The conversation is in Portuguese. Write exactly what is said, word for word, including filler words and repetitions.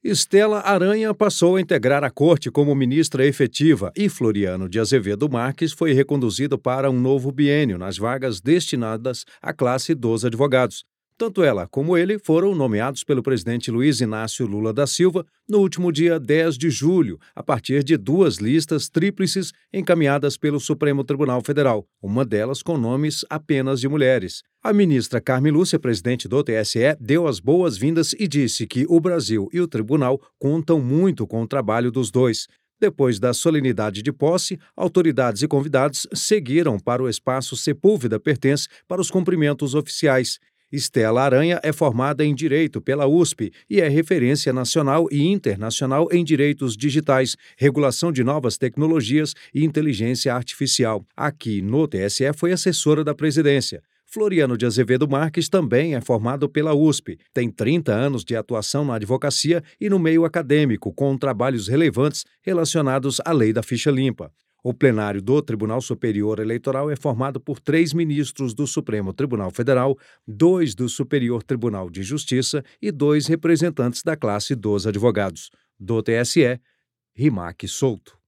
Estela Aranha passou a integrar a corte como ministra efetiva e Floriano de Azevedo Marques foi reconduzido para um novo biênio nas vagas destinadas à classe dos advogados. Tanto ela como ele foram nomeados pelo presidente Luiz Inácio Lula da Silva no último dia dez de julho, a partir de duas listas tríplices encaminhadas pelo Supremo Tribunal Federal, uma delas com nomes apenas de mulheres. A ministra Carmen Lúcia, presidente do T S E, deu as boas-vindas e disse que o Brasil e o tribunal contam muito com o trabalho dos dois. Depois da solenidade de posse, autoridades e convidados seguiram para o espaço Sepúlveda Pertence para os cumprimentos oficiais. Estela Aranha é formada em Direito pela U S P e é referência nacional e internacional em direitos digitais, regulação de novas tecnologias e inteligência artificial. Aqui no T S E foi assessora da presidência. Floriano de Azevedo Marques também é formado pela U S P. Tem trinta anos de atuação na advocacia e no meio acadêmico, com trabalhos relevantes relacionados à lei da ficha limpa. O plenário do Tribunal Superior Eleitoral é formado por três ministros do Supremo Tribunal Federal, dois do Superior Tribunal de Justiça e dois representantes da classe dos advogados. Do T S E, Rimac Souto.